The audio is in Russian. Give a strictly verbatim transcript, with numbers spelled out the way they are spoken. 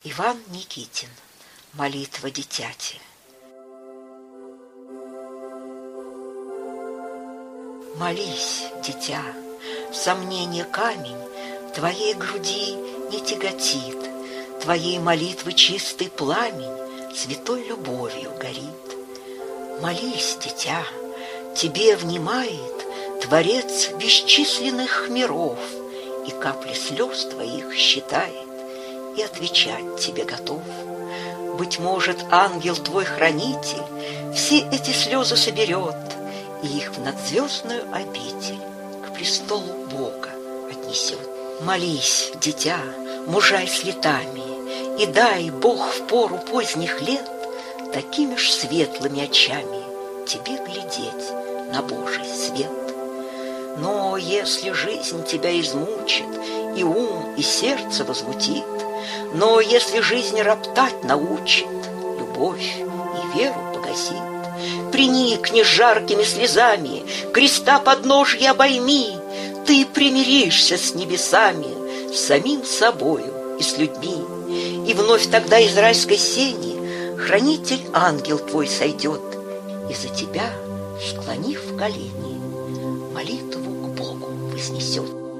Иван Никитин. Молитва дитяти. Молись, дитя, сомнение камень твоей груди не тяготит, твоей молитвы чистый пламень святой любовью горит. Молись, дитя, тебе внимает Творец бесчисленных миров, и капли слез твоих считает, и отвечать тебе готов. Быть может, ангел твой хранитель все эти слезы соберет и их в надзвездную обитель к престолу Бога отнесет. Молись, дитя, мужай с летами, и дай Бог в пору поздних лет такими ж светлыми очами тебе глядеть на Божий свет. Но если жизнь тебя измучит, и ум, и сердце возмутит, но если жизнь роптать научит, любовь и веру погасит, приникни жаркими слезами, креста подножья обойми, ты примиришься с небесами, с самим собою и с людьми, и вновь тогда из райской сени хранитель ангел твой сойдет, и за тебя, склонив колени, молитву к Богу вознесет.